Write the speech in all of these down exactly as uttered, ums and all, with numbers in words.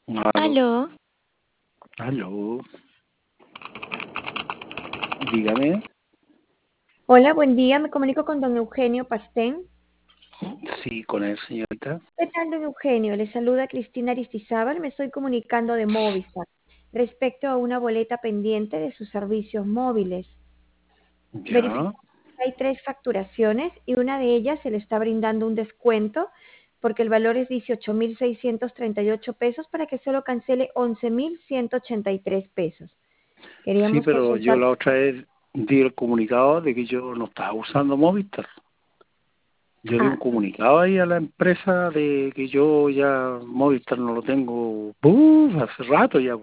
Aló, Aló, aló, dígame. hola, buen día. Me comunico con don Eugenio Pastén. Sí, con él, señorita. ¿Qué tal, don Eugenio? Le saluda Cristina Aristizábal. Me estoy comunicando de Movistar respecto a una boleta pendiente de sus servicios móviles. Ya. Verificamos que hay tres facturaciones y una de ellas se le está brindando un descuento porque el valor es dieciocho mil seiscientos treinta y ocho pesos para que solo cancele once mil ciento ochenta y tres pesos. Sí, Queríamos pero yo consultar. la otra vez di el comunicado de que yo no estaba usando Movistar. Yo di un Ah, comunicado ahí a la empresa de que yo ya Movistar no lo tengo ¡buf! Hace rato ya.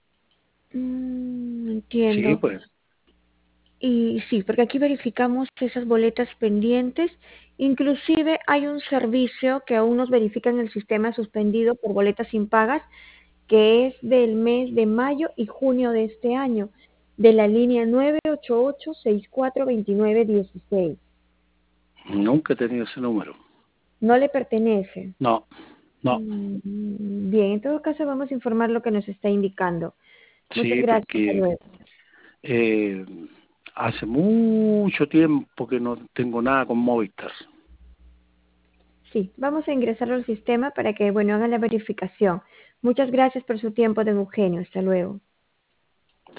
mm, Sí, entiendo. pues. Y sí, porque aquí verificamos esas boletas pendientes. Inclusive hay un servicio que aún nos verifica en el sistema suspendido por boletas impagas, que es del mes de mayo y junio de este año, de la línea nueve ocho ocho seis cuatro dos nueve uno seis. Nunca he tenido ese número. No le pertenece. No, no. Mm, Bien, en todo caso vamos a informar lo que nos está indicando. Muchas Sí, gracias. Hasta porque luego. eh, hace mucho tiempo que no tengo nada con Movistar. Sí, vamos a ingresarlo al sistema para que, bueno, hagan la verificación. Muchas gracias por su tiempo, don Eugenio. Hasta luego.